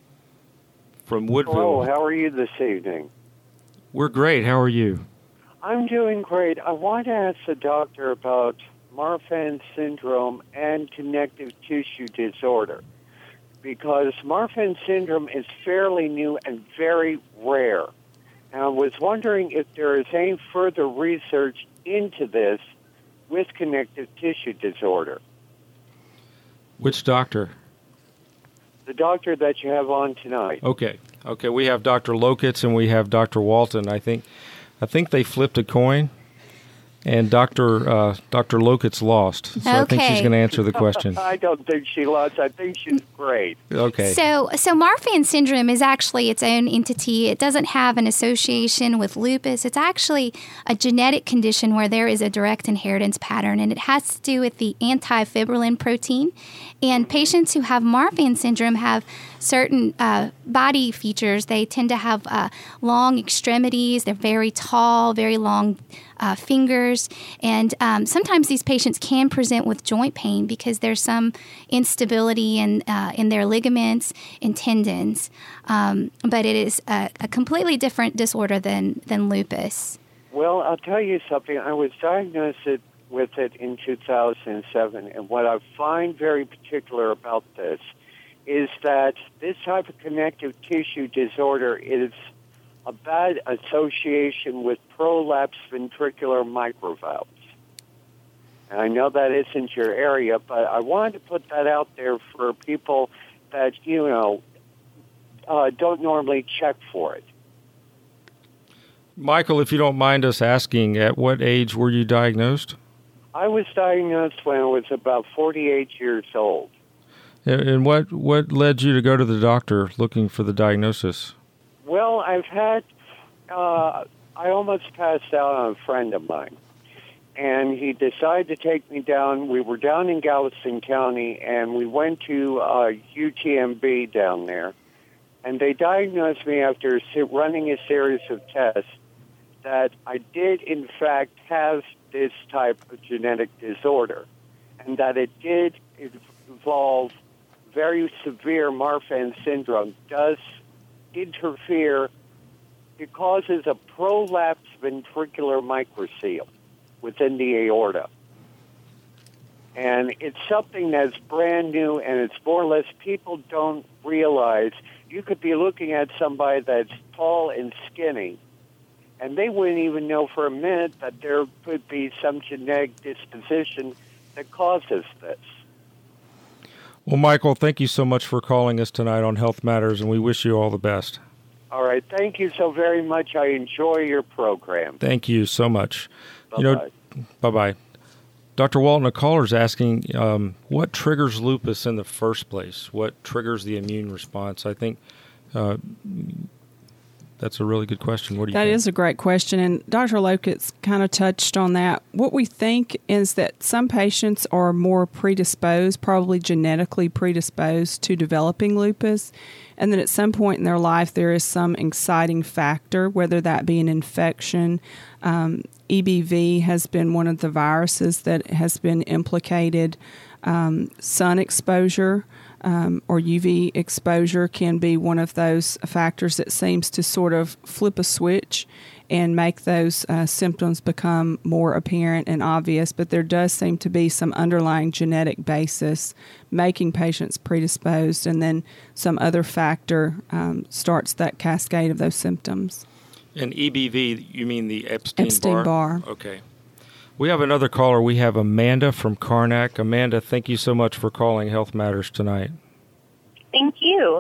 from Woodville. Hello, how are you this evening? We're great. How are you? I'm doing great. I want to ask the doctor about Marfan syndrome and connective tissue disorder, because Marfan syndrome is fairly new and very rare. And I was wondering if there is any further research into this with connective tissue disorder. Which doctor? The doctor that you have on tonight. Okay. Okay, we have Doctor Lokitz and we have Doctor Walton. I think I think they flipped a coin, and Doctor Uh, Doctor Lokitz lost. So okay. I think she's going to answer the question. I don't think she lost. I think she's great. Okay. So, so Marfan syndrome is actually its own entity. It doesn't have an association with lupus. It's actually a genetic condition where there is a direct inheritance pattern, and it has to do with the antifibrillin protein. And patients who have Marfan syndrome have certain uh, body features. They tend to have uh, long extremities. They're very tall, very long uh, fingers. And um, sometimes these patients can present with joint pain because there's some instability in, uh, in their ligaments and tendons. Um, but it is a, a completely different disorder than, than lupus. Well, I'll tell you something. I was diagnosed it, with it in two thousand seven, and what I find very particular about this is that this type of connective tissue disorder is a bad association with prolapsed ventricular microvalves. And I know that isn't your area, but I wanted to put that out there for people that, you know, uh, don't normally check for it. Michael, if you don't mind us asking, at what age were you diagnosed? I was diagnosed when I was about forty-eight years old. And what, what led you to go to the doctor looking for the diagnosis? Well, I've had, uh, I almost passed out on a friend of mine. And he decided to take me down. We were down in Galveston County, and we went to uh, U T M B down there. And they diagnosed me after running a series of tests that I did, in fact, have this type of genetic disorder, and that it did involve very severe Marfan syndrome, does interfere. It causes a prolapsed ventricular microceal within the aorta. And it's something that's brand new, and it's more or less people don't realize. You could be looking at somebody that's tall and skinny, and they wouldn't even know for a minute that there could be some genetic disposition that causes this. Well, Michael, thank you so much for calling us tonight on Health Matters, and we wish you all the best. All right. Thank you so very much. I enjoy your program. Thank you so much. Bye-bye. You know, bye-bye. Doctor Walton, a caller's asking, um, what triggers lupus in the first place? What triggers the immune response? I think uh, that's a really good question. What do you That think? is a great question, and Doctor Lokitz kind of touched on that. What we think is that some patients are more predisposed, probably genetically predisposed to developing lupus, and that at some point in their life there is some exciting factor, whether that be an infection. Um, E B V has been one of the viruses that has been implicated. Um, sun exposure um, or U V exposure can be one of those factors that seems to sort of flip a switch and make those uh, symptoms become more apparent and obvious. But there does seem to be some underlying genetic basis making patients predisposed, and then some other factor um, starts that cascade of those symptoms. And E B V, you mean the Epstein-Barr? Epstein-Barr. Okay. We have another caller. We have Amanda from Karnak. Amanda, thank you so much for calling Health Matters tonight. Thank you.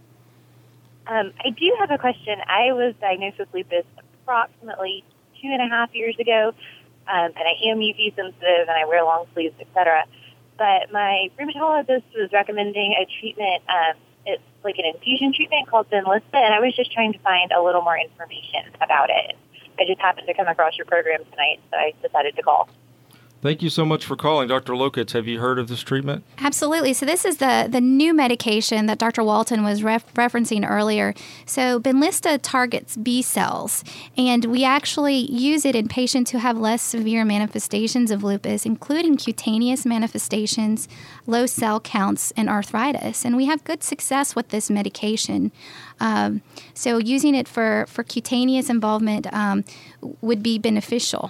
Um, I do have a question. I was diagnosed with lupus approximately two and a half years ago, um, and I am U V sensitive, and I wear long sleeves, et cetera. But my rheumatologist was recommending a treatment. Um, it's like an infusion treatment called Benlysta, and I was just trying to find a little more information about it. I just happened to come across your program tonight, so I decided to call. Thank you so much for calling. Doctor Lokitz, have you heard of this treatment? Absolutely. So this is the, the new medication that Doctor Walton was ref- referencing earlier. So Benlysta targets B cells, and we actually use it in patients who have less severe manifestations of lupus, including cutaneous manifestations, low cell counts, and arthritis. And we have good success with this medication. Um, so using it for, for cutaneous involvement um, would be beneficial.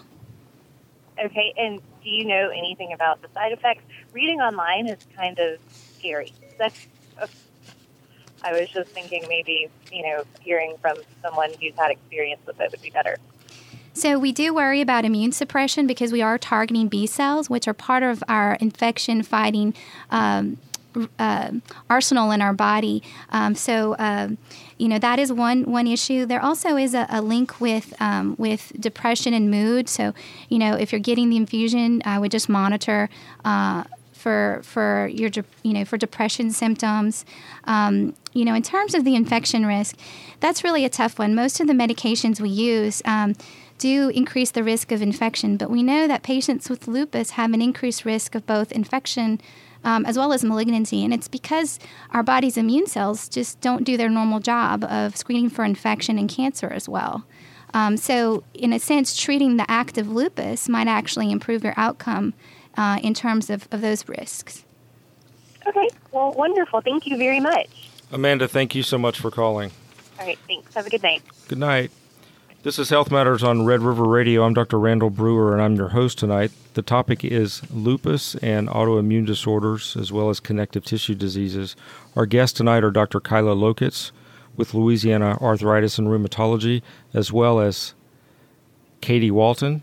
Okay, and do you know anything about the side effects? Reading online is kind of scary. That's, uh, I was just thinking maybe, you know, hearing from someone who's had experience with it would be better. So we do worry about immune suppression because we are targeting B cells, which are part of our infection-fighting um, uh, arsenal in our body. Um, so, um, you know, that is one one issue. There also is a, a link with um, with depression and mood. So, you know, if you're getting the infusion, I would just monitor uh, for for your de- you know for depression symptoms. Um, you know, in terms of the infection risk, that's really a tough one. Most of the medications we use um, do increase the risk of infection, but we know that patients with lupus have an increased risk of both infection Um, as well as malignancy. And it's because our body's immune cells just don't do their normal job of screening for infection and cancer as well. Um, so in a sense, treating the active lupus might actually improve your outcome uh, in terms of, of those risks. Okay, well, wonderful. Thank you very much. Amanda, thank you so much for calling. All right, thanks. Have a good night. Good night. This is Health Matters on Red River Radio. I'm Doctor Randall Brewer, and I'm your host tonight. The topic is lupus and autoimmune disorders, as well as connective tissue diseases. Our guests tonight are Doctor Kyla Lokitz with Louisiana Arthritis and Rheumatology, as well as Katie Walton,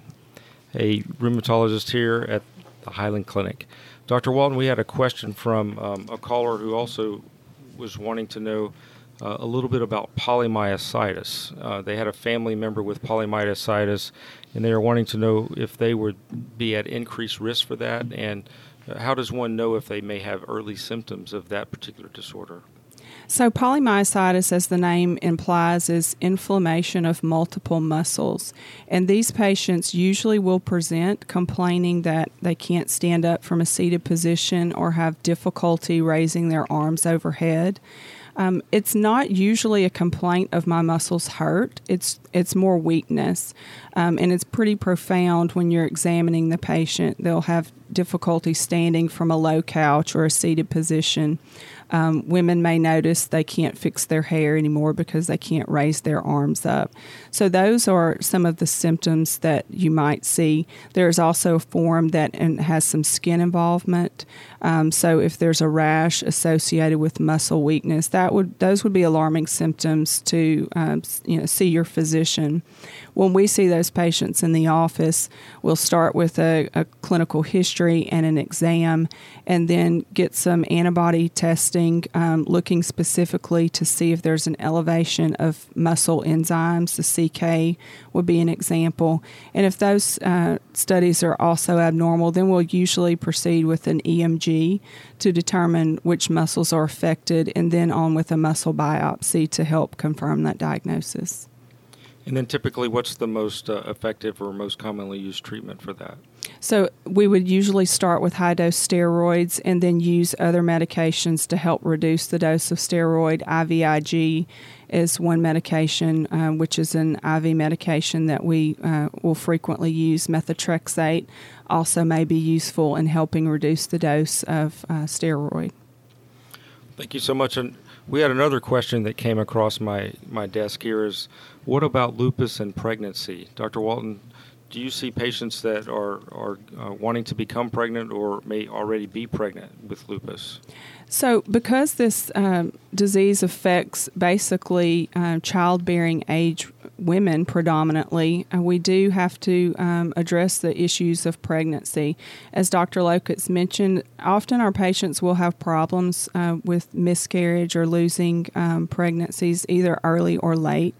a rheumatologist here at the Highland Clinic. Doctor Walton, we had a question from um, a caller who also was wanting to know Uh, a little bit about polymyositis. Uh, they had a family member with polymyositis, and they are wanting to know if they would be at increased risk for that, and uh, how does one know if they may have early symptoms of that particular disorder? So polymyositis, as the name implies, is inflammation of multiple muscles. And these patients usually will present complaining that they can't stand up from a seated position or have difficulty raising their arms overhead. Um, it's not usually a complaint of my muscles hurt. It's it's more weakness, um, and it's pretty profound when you're examining the patient. They'll have difficulty standing from a low couch or a seated position. Um, women may notice they can't fix their hair anymore because they can't raise their arms up. So those are some of the symptoms that you might see. There's also a form that has some skin involvement. Um, so if there's a rash associated with muscle weakness, that would those would be alarming symptoms to um, you know see your physician. When we see those patients in the office, we'll start with a, a clinical history and an exam, and then get some antibody testing, um, looking specifically to see if there's an elevation of muscle enzymes. The C K would be an example. And if those uh, studies are also abnormal, then we'll usually proceed with an E M G to determine which muscles are affected, and then on with a muscle biopsy to help confirm that diagnosis. And then typically, what's the most uh, effective or most commonly used treatment for that? So we would usually start with high-dose steroids and then use other medications to help reduce the dose of steroid. I V I G is one medication, uh, which is an I V medication that we uh, will frequently use. Methotrexate also may be useful in helping reduce the dose of uh, steroid. Thank you so much. And we had another question that came across my, my desk here is, what about lupus and pregnancy? Doctor Walton, do you see patients that are, are uh, wanting to become pregnant or may already be pregnant with lupus? So because this um, disease affects basically uh, childbearing age women predominantly, uh, we do have to um, address the issues of pregnancy. As Doctor Lokitz mentioned, often our patients will have problems uh, with miscarriage or losing um, pregnancies either early or late.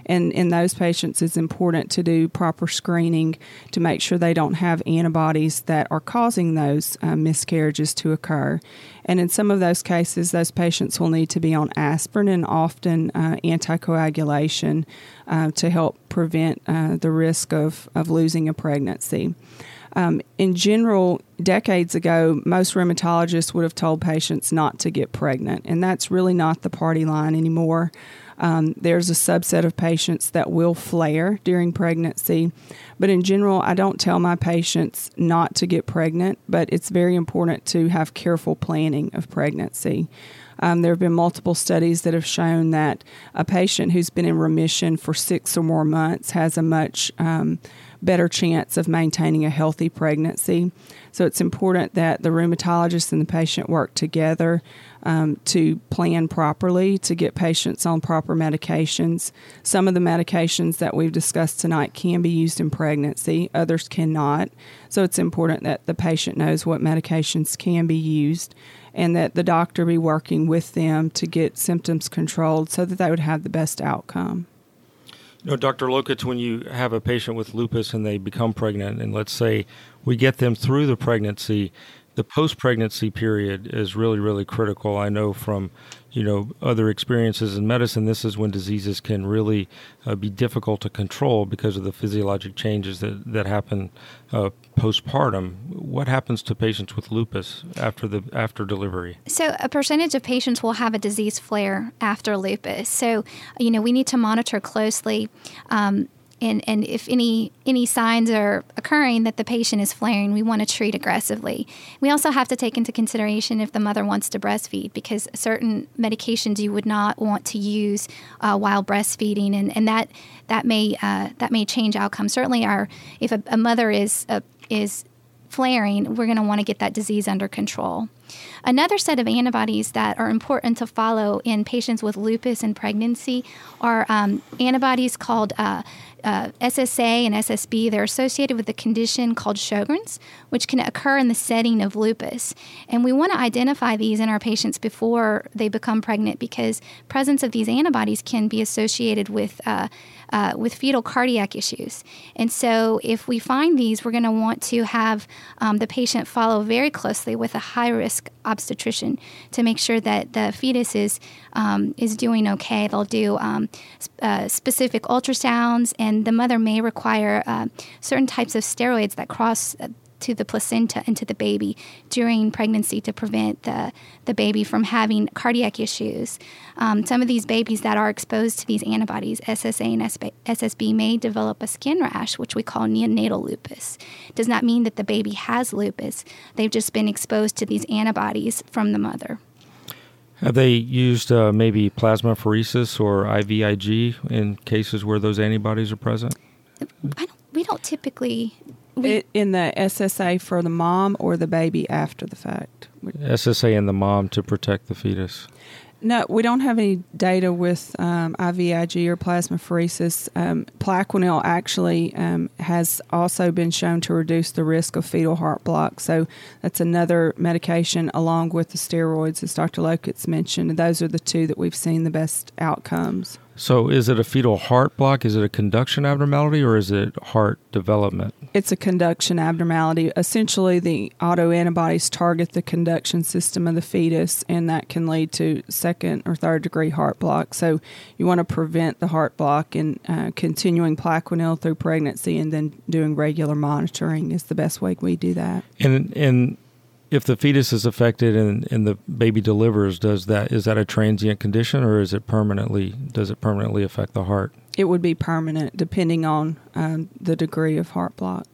And in those patients, it's important to do proper screening to make sure they don't have antibodies that are causing those uh, miscarriages to occur. And in some of those cases, those patients will need to be on aspirin and often uh, anticoagulation uh, to help prevent uh, the risk of, of losing a pregnancy. Um, in general, decades ago, most rheumatologists would have told patients not to get pregnant, and that's really not the party line anymore. Um, there's a subset of patients that will flare during pregnancy, but in general, I don't tell my patients not to get pregnant, but it's very important to have careful planning of pregnancy. Um, there have been multiple studies that have shown that a patient who's been in remission for six or more months has a much um, better chance of maintaining a healthy pregnancy. So it's important that the rheumatologist and the patient work together um, to plan properly to get patients on proper medications. Some of the medications that we've discussed tonight can be used in pregnancy, others cannot. So it's important that the patient knows what medications can be used and that the doctor be working with them to get symptoms controlled so that they would have the best outcome. You know, Doctor Lokitz, when you have a patient with lupus and they become pregnant, and let's say we get them through the pregnancy, the post-pregnancy period is really, really critical. I know from, you know, other experiences in medicine, this is when diseases can really uh, be difficult to control because of the physiologic changes that, that happen uh, postpartum. What happens to patients with lupus after the after delivery? So a percentage of patients will have a disease flare after lupus. So, you know, we need to monitor closely. Um, And, and if any any signs are occurring that the patient is flaring, we want to treat aggressively. We also have to take into consideration if the mother wants to breastfeed, because certain medications you would not want to use uh, while breastfeeding, and, and that that may uh, that may change outcomes. Certainly, our if a, a mother is uh, is flaring, we're going to want to get that disease under control. Another set of antibodies that are important to follow in patients with lupus and pregnancy are um, antibodies called uh, uh, S S A and S S B. They're associated with a condition called Sjogren's, which can occur in the setting of lupus. And we want to identify these in our patients before they become pregnant, because presence of these antibodies can be associated with uh, uh, with fetal cardiac issues. And so if we find these, we're going to want to have um, the patient follow very closely with a high-risk obstetrician to make sure that the fetus is um, is doing okay. They'll do um, uh, specific ultrasounds, and the mother may require uh, certain types of steroids that cross uh, to the placenta and to the baby during pregnancy to prevent the, the baby from having cardiac issues. Um, some of these babies that are exposed to these antibodies, S S A and S S B, may develop a skin rash, which we call neonatal lupus. It does not mean that the baby has lupus. They've just been exposed to these antibodies from the mother. Have they used uh, maybe plasmapheresis or I V I G in cases where those antibodies are present? I don't, we don't typically... We, It, in the S S A for the mom or the baby after the fact? S S A in the mom to protect the fetus. No, we don't have any data with um, I V I G or plasmapheresis. Um, Plaquenil actually um, has also been shown to reduce the risk of fetal heart block. So that's another medication along with the steroids, as Doctor Lokitz mentioned. And those are the two that we've seen the best outcomes. So is it a fetal heart block? Is it a conduction abnormality, or is it heart development? It's a conduction abnormality. Essentially, the autoantibodies target the conduction system of the fetus, and that can lead to second or third degree heart block. So you want to prevent the heart block, and uh, continuing Plaquenil through pregnancy and then doing regular monitoring is the best way we do that. And and if the fetus is affected and, and the baby delivers, does that is that a transient condition, or is it permanently does it permanently affect the heart? It would be permanent, depending on um, the degree of heart block.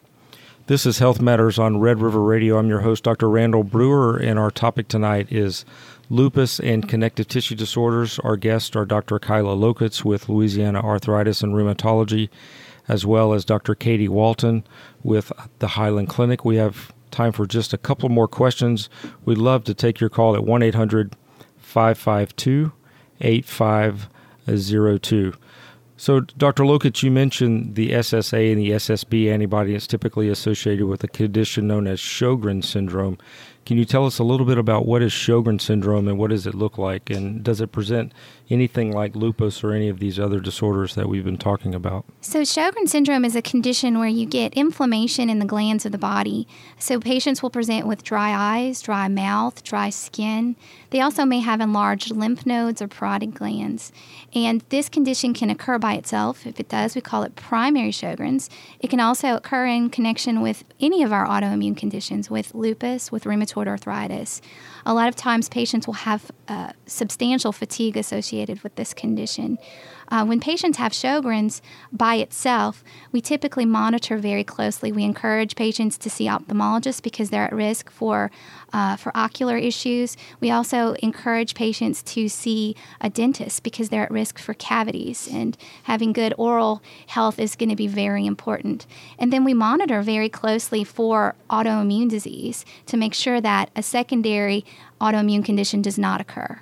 This is Health Matters on Red River Radio. I'm your host, Doctor Randall Brewer, and our topic tonight is lupus and connective tissue disorders. Our guests are Doctor Kyla Lokitz with Louisiana Arthritis and Rheumatology, as well as Doctor Katie Walton with the Highland Clinic. We have time for just a couple more questions. We'd love to take your call at one eight hundred five five two eight five zero two. So, Doctor Lokitz, you mentioned the S S A and the S S B antibody is typically associated with a condition known as Sjogren's syndrome. Can you tell us a little bit about what is Sjogren's syndrome and what does it look like? And does it present anything like lupus or any of these other disorders that we've been talking about? So Sjogren's syndrome is a condition where you get inflammation in the glands of the body. So patients will present with dry eyes, dry mouth, dry skin. They also may have enlarged lymph nodes or parotid glands. And this condition can occur by itself. If it does, we call it primary Sjogren's. It can also occur in connection with any of our autoimmune conditions, with lupus, with rheumatoid arthritis. A lot of times patients will have uh, substantial fatigue associated with this condition. Uh, when patients have Sjogren's by itself, we typically monitor very closely. We encourage patients to see ophthalmologists because they're at risk for uh, for ocular issues. We also encourage patients to see a dentist because they're at risk for cavities, and having good oral health is going to be very important. And then we monitor very closely for autoimmune disease to make sure that a secondary autoimmune condition does not occur.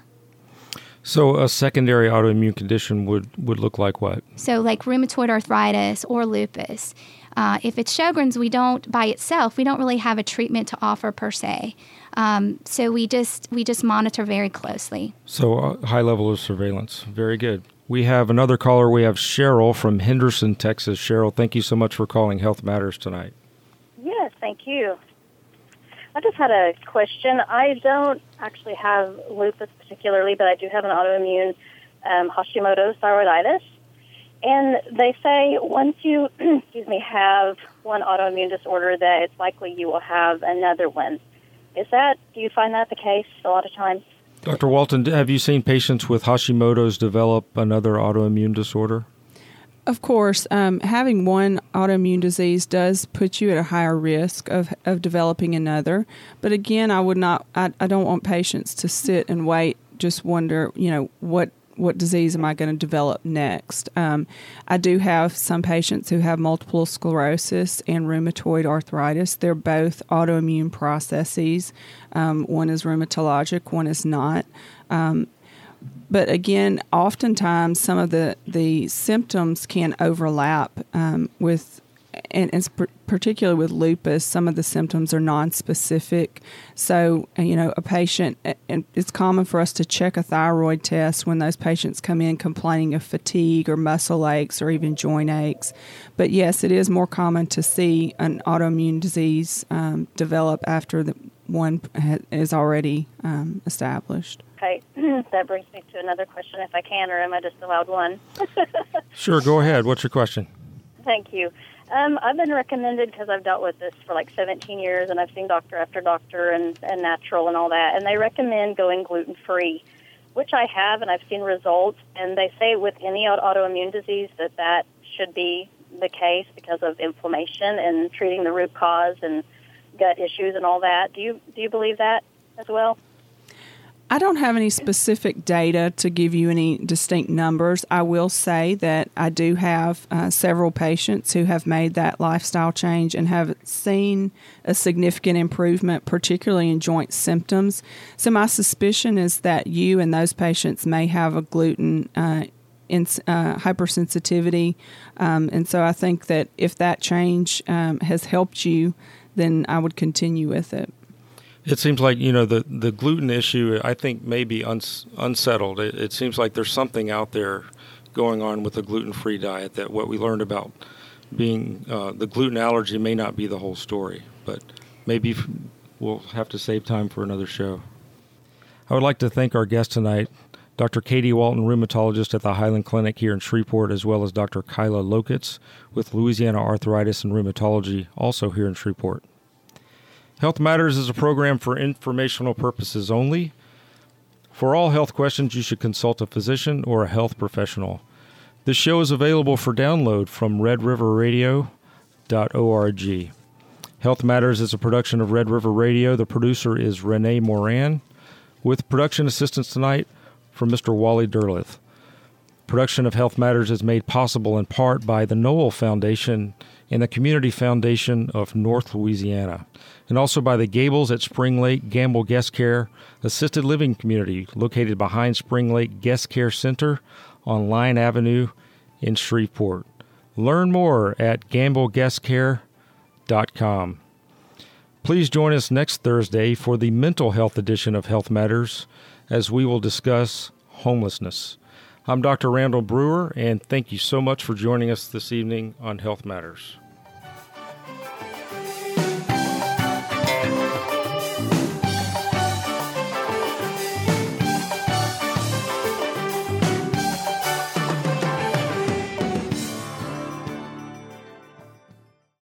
So a secondary autoimmune condition would, would look like what? So like rheumatoid arthritis or lupus. Uh, if it's Sjogren's, we don't, by itself, we don't really have a treatment to offer per se. Um, so we just we just monitor very closely. So a high level of surveillance. Very good. We have another caller. We have Cheryl from Henderson, Texas. Cheryl, thank you so much for calling Health Matters tonight. Yes, thank you. I just had a question. I don't actually have lupus particularly, but I do have an autoimmune um, Hashimoto's thyroiditis. And they say once you, excuse me, have one autoimmune disorder, that it's likely you will have another one. Is that, do you find that the case a lot of times? Doctor Walton, have you seen patients with Hashimoto's develop another autoimmune disorder? Of course, um, having one autoimmune disease does put you at a higher risk of, of developing another. But again, I would not, I, I don't want patients to sit and wait, just wonder, you know, what what disease am I going to develop next? Um, I do have some patients who have multiple sclerosis and rheumatoid arthritis. They're both autoimmune processes. Um, one is rheumatologic, one is not. Um, But again, oftentimes some of the, the symptoms can overlap um, with, and, and particularly with lupus, some of the symptoms are nonspecific. So, you know, a patient, and it's common for us to check a thyroid test when those patients come in complaining of fatigue or muscle aches or even joint aches. But yes, it is more common to see an autoimmune disease um, develop after the one ha- is already um, established. Okay, that brings me to another question, if I can, or am I just allowed one? Sure, go ahead. What's your question? Thank you. Um, I've been recommended, because I've dealt with this for like seventeen years, and I've seen doctor after doctor and, and natural and all that, and they recommend going gluten-free, which I have, and I've seen results, and they say with any autoimmune disease that that should be the case because of inflammation and treating the root cause and gut issues and all that. Do you do you believe that as well? I don't have any specific data to give you any distinct numbers. I will say that I do have uh, several patients who have made that lifestyle change and have seen a significant improvement, particularly in joint symptoms. So my suspicion is that you and those patients may have a gluten uh, in, uh, hypersensitivity. Um, and so I think that if that change um, has helped you, then I would continue with it. It seems like, you know, the, the gluten issue, I think, may be uns, unsettled. It, it seems like there's something out there going on with a gluten-free diet, that what we learned about being uh, the gluten allergy may not be the whole story, but maybe we'll have to save time for another show. I would like to thank our guest tonight, Doctor Katie Walton, rheumatologist at the Highland Clinic here in Shreveport, as well as Doctor Kyla Lokitz with Louisiana Arthritis and Rheumatology, also here in Shreveport. Health Matters is a program for informational purposes only. For all health questions, you should consult a physician or a health professional. This show is available for download from red river radio dot org. Health Matters is a production of Red River Radio. The producer is Renee Moran, with production assistance tonight from Mister Wally Derleth. Production of Health Matters is made possible in part by the Noel Foundation and the Community Foundation of North Louisiana, and also by the Gables at Spring Lake Gamble Guest Care Assisted Living Community, located behind Spring Lake Guest Care Center on Line Avenue in Shreveport. Learn more at gamble guest care dot com. Please join us next Thursday for the mental health edition of Health Matters, as we will discuss homelessness. I'm Doctor Randall Brewer, and thank you so much for joining us this evening on Health Matters.